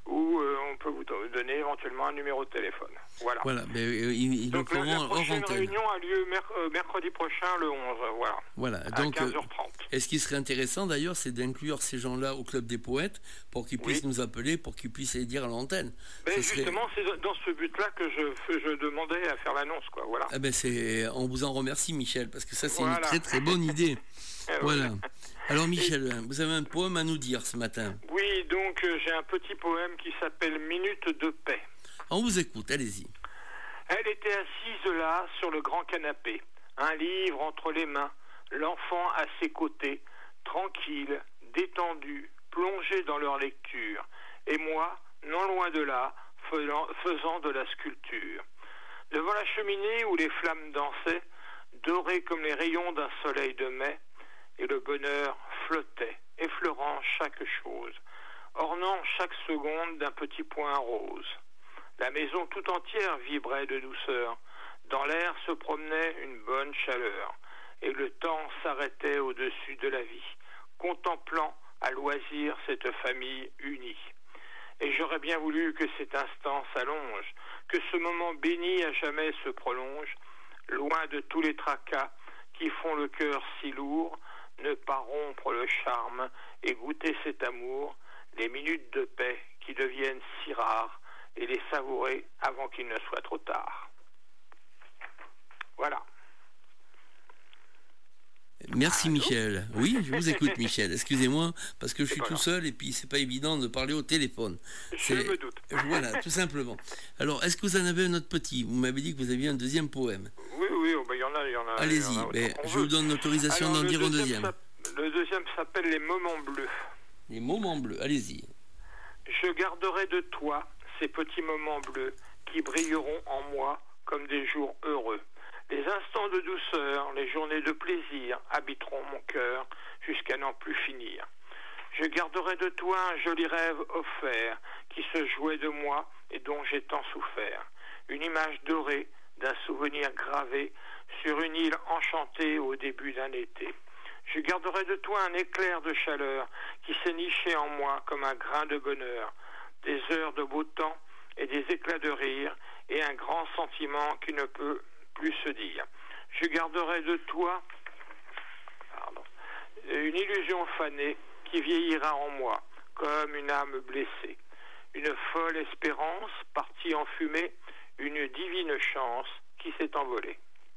où euh, on peut vous donner éventuellement un numéro de téléphone. Voilà. Voilà, mais euh, ils, ils donc le la, feront la prochaine hors antenne. réunion a lieu merc- euh, mercredi prochain, le onze, voilà. Voilà, à donc, quinze heures trente. euh, et ce qui serait intéressant d'ailleurs, c'est d'inclure ces gens-là au Club des Poètes pour qu'ils puissent Oui. nous appeler, pour qu'ils puissent les dire à l'antenne. Ben, Ce serait- justement, c'est dans ce but-là que je, je demandais à faire l'annonce, quoi. Voilà. Ah ben c'est, on vous en remercie, Michel, parce que ça, c'est Voilà. une très très bonne idée. Eh Voilà. oui. Alors, Michel, vous avez un poème à nous dire ce matin. Oui, donc euh, j'ai un petit poème qui s'appelle Minute de paix. On vous écoute, allez-y. Elle était assise là, sur le grand canapé, un livre entre les mains, l'enfant à ses côtés, tranquille, détendu, plongé dans leur lecture, et moi, non loin de là, faisant, faisant de la sculpture. Devant la cheminée où les flammes dansaient, dorées comme les rayons d'un soleil de mai, et le bonheur flottait, effleurant chaque chose, ornant chaque seconde d'un petit point rose. La maison tout entière vibrait de douceur, dans l'air se promenait une bonne chaleur, et le temps s'arrêtait au-dessus de la vie, contemplant à loisir cette famille unie. Et j'aurais bien voulu que cet instant s'allonge, que ce moment béni à jamais se prolonge, loin de tous les tracas qui font le cœur si lourd, ne pas rompre le charme et goûter cet amour, les minutes de paix qui deviennent si rares, et les savourer avant qu'il ne soit trop tard. Voilà. Merci Michel. Oui, je vous écoute Michel. Excusez-moi, parce que je suis pas tout grave. seul et puis c'est pas évident de parler au téléphone. Je C'est- me doute. Voilà, tout simplement. Alors, est-ce que vous en avez un autre petit? Vous m'avez dit que vous aviez un deuxième poème. Oui, oui, oh, ben, il y en a, il y en a. Allez-y, il y en a autant ben, qu'on je veut. vous donne l'autorisation Alors, d'en le dire un deuxième. s'app- Le deuxième s'appelle Les Moments Bleus. Les moments bleus, allez-y. Je garderai de toi ces petits moments bleus qui brilleront en moi comme des jours heureux. Les instants de douceur, les journées de plaisir habiteront mon cœur jusqu'à n'en plus finir. Je garderai de toi un joli rêve offert qui se jouait de moi et dont j'ai tant souffert. Une image dorée d'un souvenir gravé sur une île enchantée au début d'un été. Je garderai de toi un éclair de chaleur qui s'est niché en moi comme un grain de bonheur, des heures de beau temps et des éclats de rire et un grand sentiment qui ne peut plus se dire. Je garderai de toi pardon, une illusion fanée qui vieillira en moi comme une âme blessée. Une folle espérance partie en fumée, une divine chance qui s'est envolée.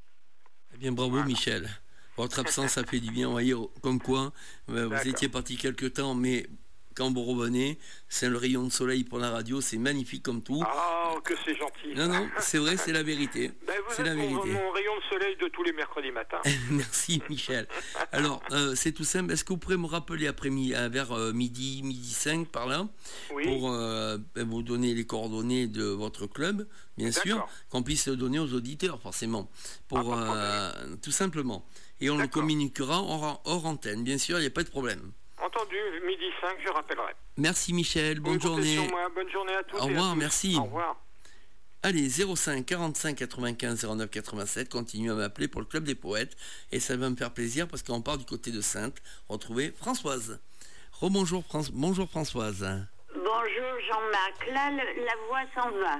Eh bien, bravo Michel. Votre absence, ça fait du bien. Vous voyez, comme quoi, euh, vous D'accord. étiez parti quelque temps, mais quand vous revenez, c'est le rayon de soleil pour la radio, c'est magnifique comme tout. Oh, que c'est gentil. Non, non, c'est vrai, c'est la vérité. Ben, vous C'est êtes la mon, vérité. mon rayon de soleil de tous les mercredis matins. Merci Michel. Alors, euh, c'est tout simple. Est-ce que vous pourrez me rappeler après mi- euh, vers euh, midi, midi cinq par là, Oui. pour euh, ben, vous donner les coordonnées de votre club, bien sûr, D'accord. qu'on puisse le donner aux auditeurs, forcément, pour Ah, pas de euh, tout simplement. Et on le D'accord. communiquera hors, hors antenne, bien sûr, il n'y a pas de problème. Entendu, midi cinq, je rappellerai. Merci Michel, bonne Vous comptez journée. sur moi. Bonne journée à tous. Au et à revoir, tous. merci. Au revoir. Allez, zéro cinq quarante-cinq quatre-vingt-quinze zéro neuf quatre-vingt-sept, continuez à m'appeler pour le Club des Poètes, et ça va me faire plaisir parce qu'on part du côté de Saintes, retrouver Françoise. Rebonjour Fran- bonjour Françoise. Bonjour Jean-Marc, là le- la voix s'en va.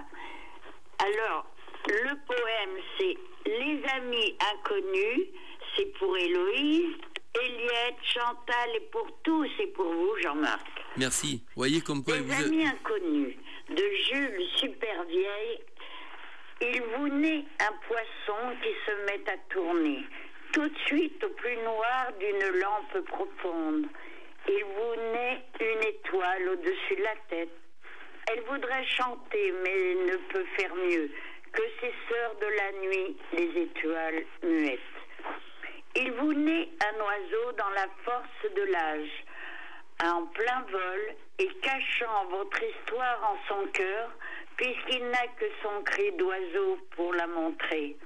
Alors, le poème c'est Les amis inconnus, c'est pour Héloïse, Eliette, Chantal et pour tous et pour vous Jean-Marc. Merci. Vous voyez comme quoi Les vous amis êtes... inconnus de Jules Supervieille, il vous naît un poisson qui se met à tourner, tout de suite au plus noir d'une lampe profonde. Il vous naît une étoile au-dessus de la tête. Elle voudrait chanter, mais ne peut faire mieux que ces sœurs de la nuit, les étoiles muettes. Il vous naît un oiseau dans la force de l'âge, en plein vol et cachant votre histoire en son cœur, puisqu'il n'a que son cri d'oiseau pour la montrer.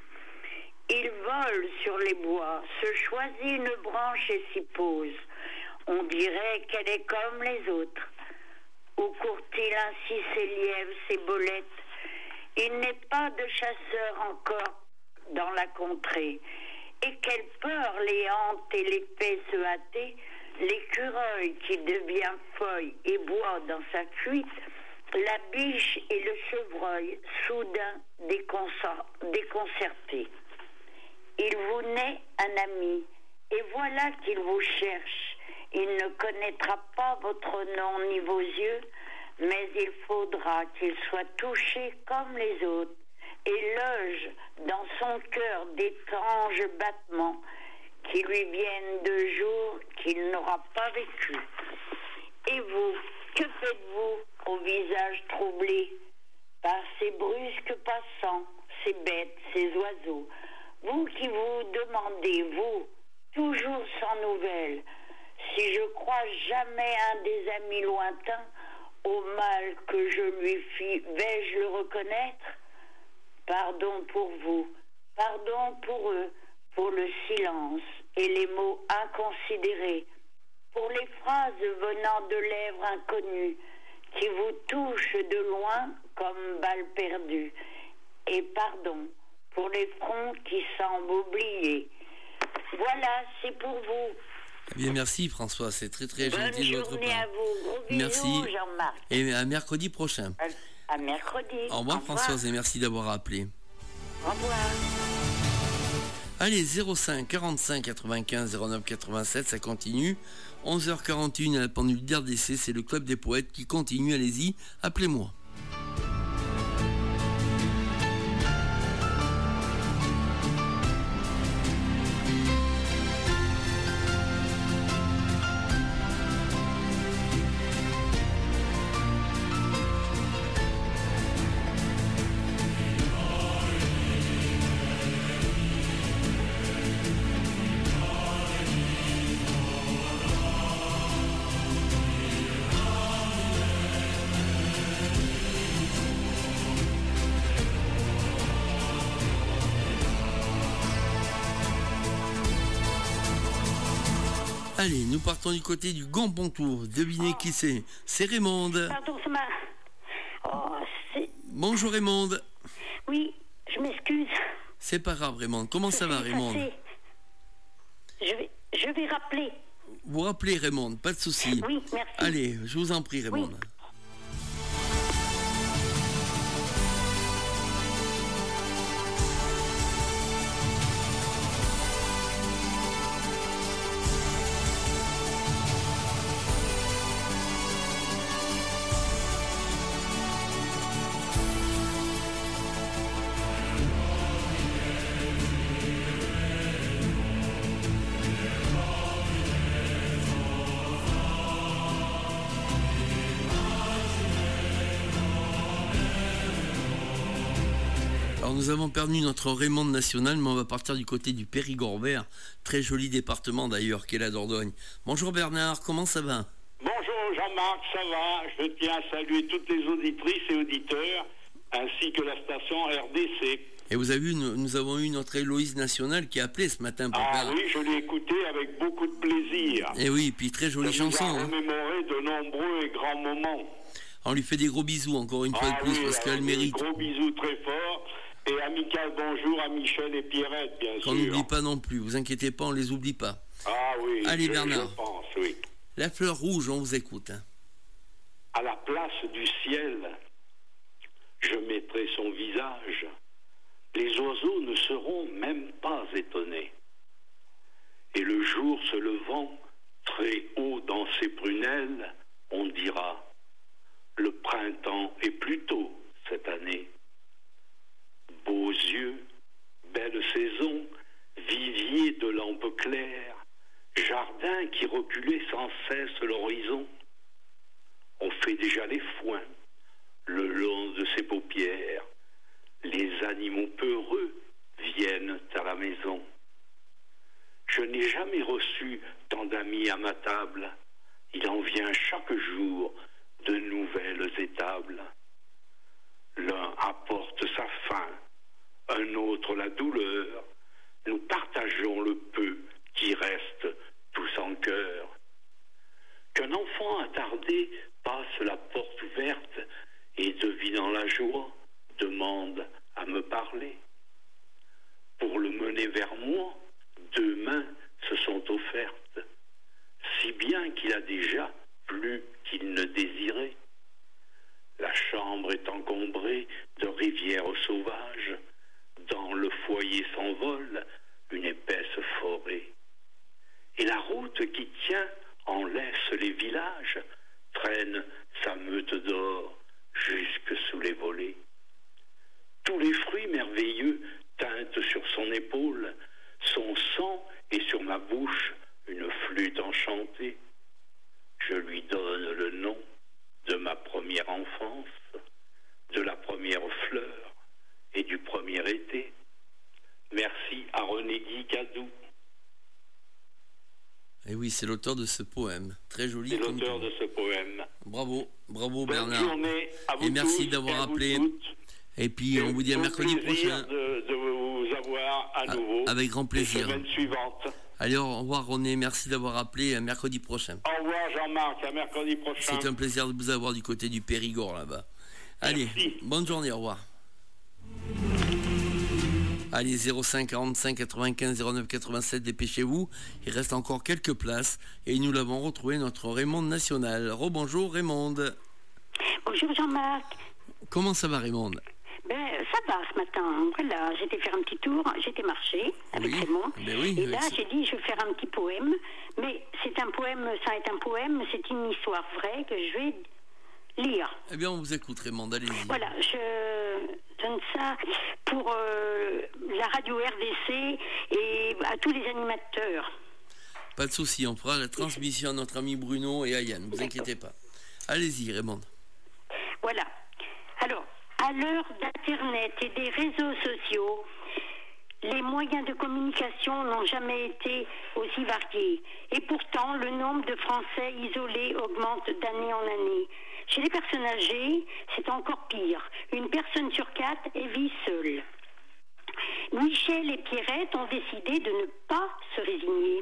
Il vole sur les bois, se choisit une branche et s'y pose. On dirait qu'elle est comme les autres. Où court-il ainsi ses lièvres, ses bolettes? Il n'est pas de chasseur encore dans la contrée. Et quelle peur les hante et les fait se hâter, l'écureuil qui devient feuille et boit dans sa fuite, La biche et le chevreuil, soudain déconcer- déconcertés. Il vous naît un ami, et voilà qu'il vous cherche. Il ne connaîtra pas votre nom ni vos yeux, mais il faudra qu'il soit touché comme les autres, et loge dans son cœur d'étranges battements qui lui viennent de jours qu'il n'aura pas vécu. Et vous, que faites-vous au visage troublé par ces brusques passants, ces bêtes, ces oiseaux? Vous qui vous demandez, vous, toujours sans nouvelles, si je crois jamais un des amis lointains, au mal que je lui fis, vais-je le reconnaître? Pardon pour vous, pardon pour eux, pour le silence et les mots inconsidérés, pour les phrases venant de lèvres inconnues qui vous touchent de loin comme balles perdues. Et pardon pour les fronts qui semblent oubliés. Voilà, c'est pour vous. Eh bien, merci François, c'est très très Bonne gentil de votre journée part. à vous. Gros bisous, Merci. Jean-Marc. Et à mercredi prochain. À, à mercredi. Au revoir Françoise et merci d'avoir appelé. Au revoir. Allez, zéro cinq quarante-cinq quatre-vingt-quinze zéro neuf quatre-vingt-sept, ça continue. onze heures quarante et une à la pendule d'R D C, c'est le Club des Poètes qui continue, allez-y, appelez-moi. Allez, nous partons du côté du Gampontour. Devinez oh. qui c'est. C'est Raymonde. Pardon, c'est ma... Oh, c'est... Bonjour Raymonde. Oui, je m'excuse. C'est pas grave Raymonde. Comment je ça va Raymonde? je vais, je vais rappeler. Vous rappelez Raymonde, pas de souci. Oui, merci. Allez, je vous en prie Raymonde. Oui. Nous avons perdu notre Raymonde national, mais on va partir du côté du Périgord vert, très joli département d'ailleurs, qu'est la Dordogne. Bonjour Bernard, comment ça va? Bonjour Jean-Marc, ça va? Je tiens à saluer toutes les auditrices et auditeurs, ainsi que la station R D C. Et vous avez vu, nous, nous avons eu notre Héloïse nationale qui a appelé ce matin pour Ah faire... oui, je l'ai écouté avec beaucoup de plaisir. Et oui, puis très jolie ça chanson. Ça nous a hein. remémoré de nombreux et grands moments. On lui fait des gros bisous encore une fois ah de plus, oui, parce qu'elle mérite. Gros bisous très forts. Et amical bonjour à Michel et Pierrette, bien Qu'on sûr. n'oublie pas non plus, vous inquiétez pas, on les oublie pas. Ah oui, allez je, Bernard, je pense, oui. La fleur rouge, on vous écoute. Hein. À la place du ciel, je mettrai son visage. Les oiseaux ne seront même pas étonnés. Et le jour se levant, très haut dans ses prunelles, on dira, le printemps est plus tôt cette année. Beaux yeux, belle saison, vivier de lampes claires, jardin qui reculait sans cesse l'horizon. On fait déjà les foins le long de ses paupières. Les animaux peureux viennent à la maison. Je n'ai jamais reçu tant d'amis à ma table. Il en vient chaque jour de nouvelles étables. L'un apporte sa faim, un autre la douleur. Nous partageons le peu qui reste tous en cœur. Qu'un enfant attardé passe la porte ouverte et, devinant la joie, demande à me parler. Pour le mener vers moi, deux mains se sont offertes, si bien qu'il a déjà plus qu'il ne désirait. La meute d'or jusque sous les volets. Tous les fruits merveilleux teintent sur son épaule, son sang et sur ma bouche une flûte enchantée. Je lui donne le nom de ma première enfance, de la première fleur et du premier été. Merci à René Guy Cadou. Et oui, c'est l'auteur de ce poème. Très joli. C'est l'auteur de ce poème. Bravo, bravo Bonne Bernard. journée à vous et merci tous d'avoir et à vous appelé. toutes. Et puis on vous dit à Au mercredi plaisir prochain. De, de vous avoir à nouveau. Avec grand plaisir. La semaine suivante. Allez, au revoir René, merci d'avoir appelé. À mercredi prochain. Au revoir Jean-Marc, à mercredi prochain. C'est un plaisir de vous avoir du côté du Périgord là-bas. Allez, Merci. Bonne journée, au revoir. Allez, zéro cinq quarante-cinq quatre-vingt-quinze zéro neuf quatre-vingt-sept, dépêchez-vous. Il reste encore quelques places et nous l'avons retrouvé, notre Raymond National. Rebonjour Raymond. Bonjour Jean-Marc. Comment ça va Raymond? Ben, ça va ce matin. Voilà, j'étais faire un petit tour, j'étais marcher avec Oui, Raymond. ben oui, et avec là, ça. j'ai dit, je vais faire un petit poème. Mais c'est un poème, ça est un poème, c'est une histoire vraie que je vais lire. Eh bien, on vous écoute Raymond, allez-y. Voilà, je donne ça pour euh, la radio R D C et à tous les animateurs. Pas de souci, on fera la transmission à notre ami Bruno et à Yann, ne vous inquiétez pas. Allez-y Raymond. Voilà. Alors, à l'heure d'Internet et des réseaux sociaux, les moyens de communication n'ont jamais été aussi variés. Et pourtant, le nombre de Français isolés augmente d'année en année. Chez les personnes âgées, c'est encore pire. Une personne sur quatre vit seule. Michel et Pierrette ont décidé de ne pas se résigner.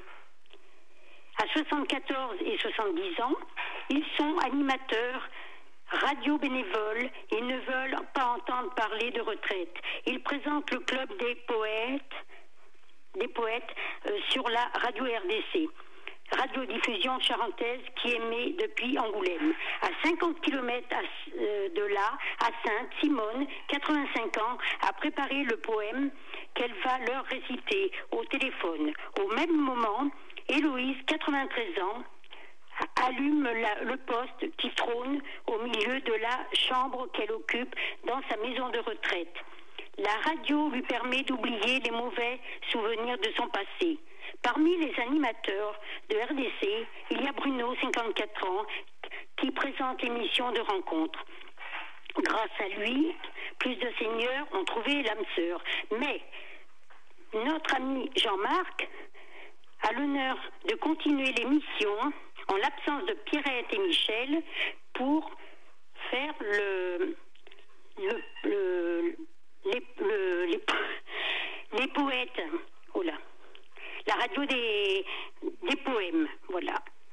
À soixante-quatorze et soixante-dix ans, ils sont animateurs radio bénévoles et ne veulent pas entendre parler de retraite. Ils présentent le club des poètes, des poètes euh, sur la radio R D C, radiodiffusion charentaise qui émet depuis Angoulême. À cinquante kilomètres euh, de là, à Sainte, Simone, quatre-vingt-cinq ans, a préparé le poème qu'elle va leur réciter au téléphone. Au même moment, Héloïse, quatre-vingt-treize ans, allume la, le poste qui trône au milieu de la chambre qu'elle occupe dans sa maison de retraite. La radio lui permet d'oublier les mauvais souvenirs de son passé. Parmi les animateurs de R D C, il y a Bruno, cinquante-quatre ans, qui présente l'émission de rencontre. Grâce à lui, plus de seigneurs ont trouvé l'âme sœur. Mais notre ami Jean-Marc a l'honneur de continuer l'émission en l'absence de Pierrette et Michel pour faire le, le, le, les, le les, les poètes. Oh là, la radio des, des poèmes, voilà.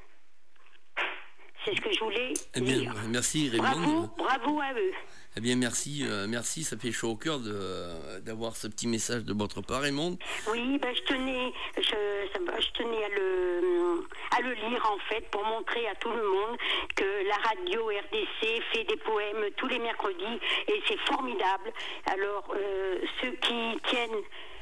C'est ce que je voulais Eh bien, dire. merci Raymond. Bravo, bravo à eux. Eh bien, merci, euh, merci, ça fait chaud au cœur de, d'avoir ce petit message de votre part, Raymond. Oui, ben, je tenais, je, ça, je tenais à le, à le lire en fait pour montrer à tout le monde que la radio R D C fait des poèmes tous les mercredis et c'est formidable. Alors, euh, ceux qui tiennent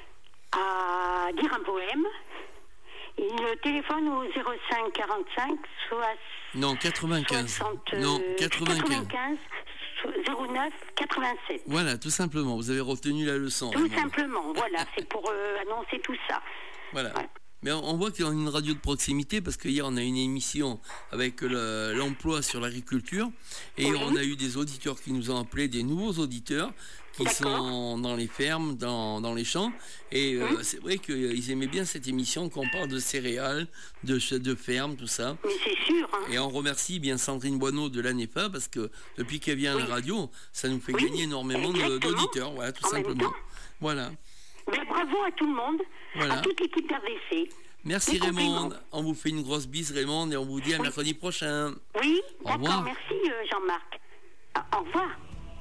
à dire un poème, ils téléphonent au zéro cinq quarante-cinq soit Non, quatre-vingt-quinze. soixante, Non, quatre-vingt-quinze. quatre-vingt-quinze zéro neuf quatre-vingt-sept. Voilà, tout simplement, vous avez retenu la leçon. Tout Raymond. simplement, voilà, c'est pour euh, annoncer tout ça. Voilà. Mais on on voit qu'il y a une radio de proximité parce qu'hier on a une émission avec le- l'emploi sur l'agriculture et Oui. on a eu des auditeurs qui nous ont appelés, des nouveaux auditeurs qui sont dans les fermes, dans, dans les champs et euh, Hum. c'est vrai qu'ils aimaient bien cette émission qu'on parle de céréales, de, ch- de fermes, tout ça. Mais c'est sûr. Hein. Et on remercie bien Sandrine Boineau de l'ANEFA parce que depuis qu'elle vient à la radio, ça nous fait Oui, gagner énormément de- exactement. d'auditeurs, voilà, tout En même simplement. temps. Voilà. Ben, bravo à tout le monde, Voilà. à toute l'équipe R D C. Merci Mes compliments. Raymond. On vous fait une grosse bise Raymond et on vous dit à mercredi prochain. Oui, Au revoir. d'accord, merci euh, Jean-Marc. Au- Au revoir.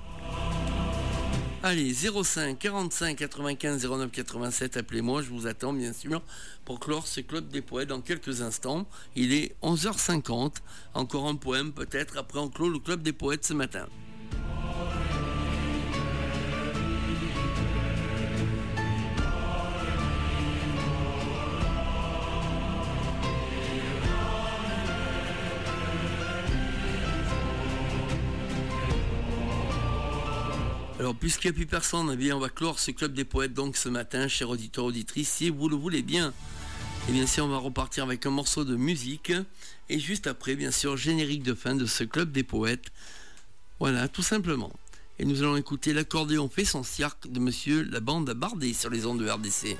Allez, zéro cinq quarante-cinq quatre-vingt-quinze zéro neuf quatre-vingt-sept, appelez-moi, je vous attends bien sûr pour clore ce club des poètes dans quelques instants. Il est onze heures cinquante, encore un poème peut-être, après on clôt le club des poètes ce matin. Alors, puisqu'il n'y a plus personne, eh bien, on va clore ce club des poètes donc ce matin, chers auditeurs, auditrices, si vous le voulez bien. Et bien sûr, on va repartir avec un morceau de musique. Et juste après, bien sûr, générique de fin de ce club des poètes. Voilà, tout simplement. Et nous allons écouter l'accordéon fait son cirque de monsieur la bande à Bardet sur les ondes de R D C.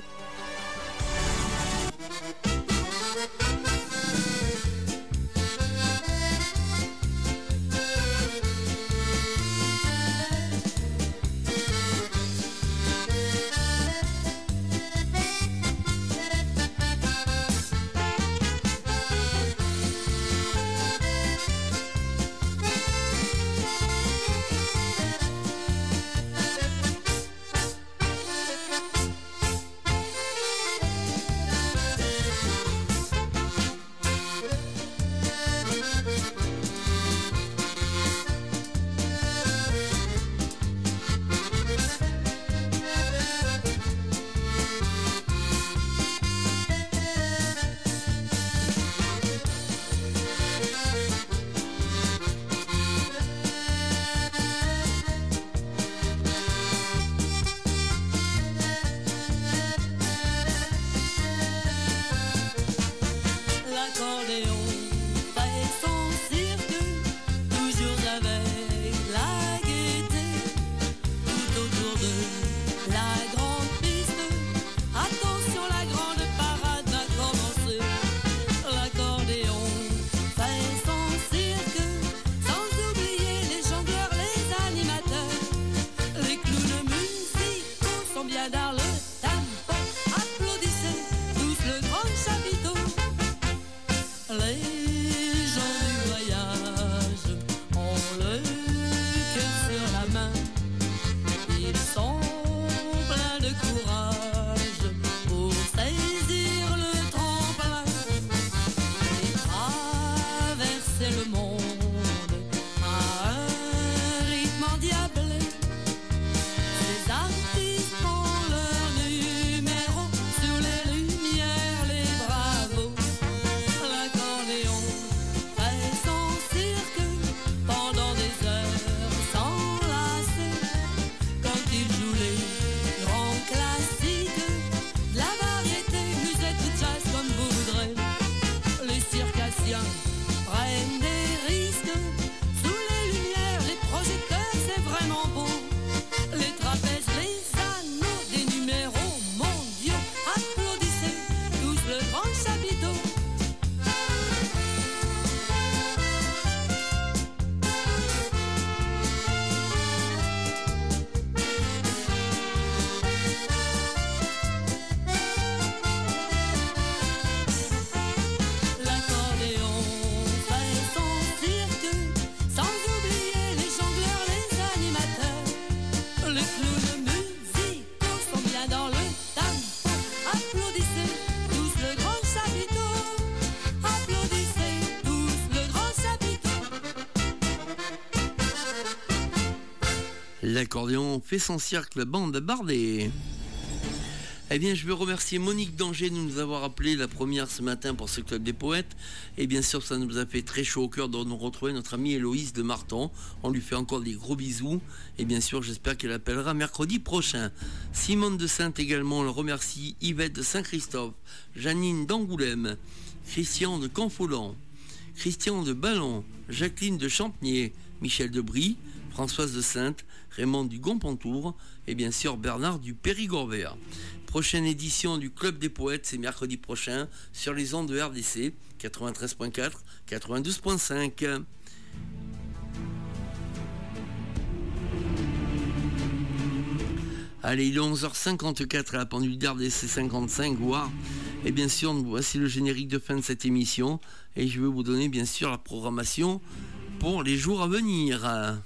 L'accordéon fait son cercle, bande à Bardet. Eh bien, je veux remercier Monique Danger de nous avoir appelé la première ce matin pour ce club des poètes. Et bien sûr, ça nous a fait très chaud au cœur de nous retrouver notre amie Héloïse de Marton. On lui fait encore des gros bisous. Et bien sûr, j'espère qu'elle appellera mercredi prochain. Simone de Sainte également, on le remercie. Yvette de Saint-Christophe. Janine d'Angoulême. Christian de Confolent. Christian de Ballon. Jacqueline de Champnier. Michel de Brie. Françoise de Sainte. Raymond du Gompontour. Et bien sûr, Bernard du Périgord-Vert. Prochaine édition du Club des Poètes, c'est mercredi prochain sur les ondes de R D C quatre-vingt-treize point quatre, quatre-vingt-douze point cinq. Allez, il est onze heures cinquante-quatre à la pendule d'R D C cinquante-cinq, voire. Et bien sûr, voici le générique de fin de cette émission. Et je vais vous donner bien sûr la programmation pour les jours à venir.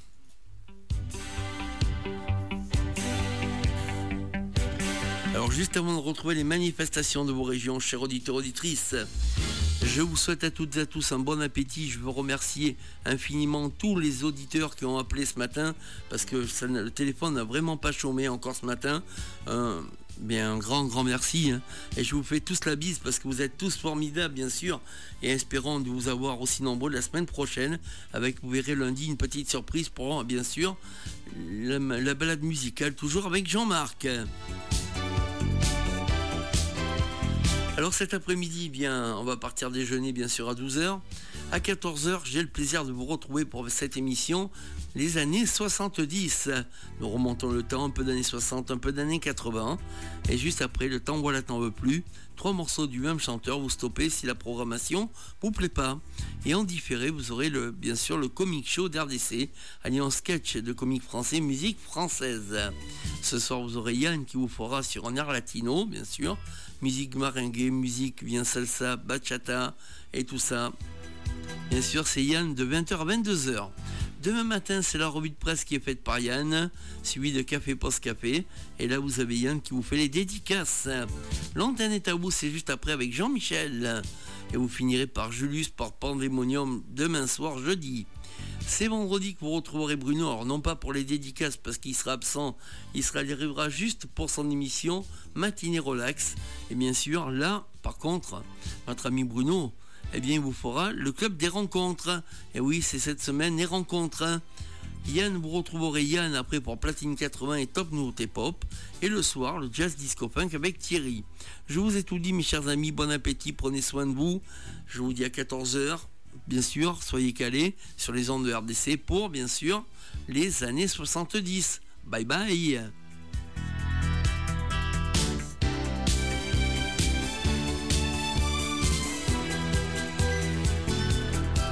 Alors juste avant de retrouver les manifestations de vos régions, chers auditeurs, auditrices, je vous souhaite à toutes et à tous un bon appétit. Je veux remercier infiniment tous les auditeurs qui ont appelé ce matin, parce que ça, le téléphone n'a vraiment pas chômé encore ce matin. Euh, Bien, un grand, grand merci. Hein. Et je vous fais tous la bise parce que vous êtes tous formidables, bien sûr. Et espérons de vous avoir aussi nombreux la semaine prochaine. Avec, vous verrez lundi, une petite surprise pour, bien sûr, la, la balade musicale, toujours avec Jean-Marc. Alors cet après-midi, bien, on va partir déjeuner, bien sûr, à douze heures. À quatorze heures, j'ai le plaisir de vous retrouver pour cette émission, les années soixante-dix. Nous remontons le temps, un peu d'années soixante, un peu d'années quatre-vingts. Et juste après, le temps voilà t'en veux plus. Trois morceaux du même chanteur, vous stoppez si la programmation vous plaît pas. Et en différé, vous aurez le, bien sûr le comic show d'R D C, alliance sketch de comique français, musique française. Ce soir, vous aurez Yann qui vous fera sur un air latino, bien sûr. Musique merengue, musique bien salsa, bachata et tout ça. Bien sûr, c'est Yann de vingt heures à vingt-deux heures. Demain matin, c'est la revue de presse qui est faite par Yann, suivi de Café Post Café. Et là, vous avez Yann qui vous fait les dédicaces. L'antenne est à vous, c'est juste après avec Jean-Michel. Et vous finirez par Julius, par Pandémonium, demain soir, jeudi. C'est vendredi que vous retrouverez Bruno, alors non pas pour les dédicaces parce qu'il sera absent, il sera arrivera juste pour son émission Matinée Relax. Et bien sûr, là, par contre, notre ami Bruno, eh bien, il vous fera le club des rencontres. Et oui, c'est cette semaine les rencontres. Yann, vous retrouverez Yann après pour Platine quatre-vingts et Top Nouveauté Pop. Et le soir, le Jazz Disco Funk avec Thierry. Je vous ai tout dit, mes chers amis, bon appétit, prenez soin de vous. Je vous dis à quatorze heures. Bien sûr, soyez calés sur les ondes de R D C pour, bien sûr, les années soixante-dix. Bye bye.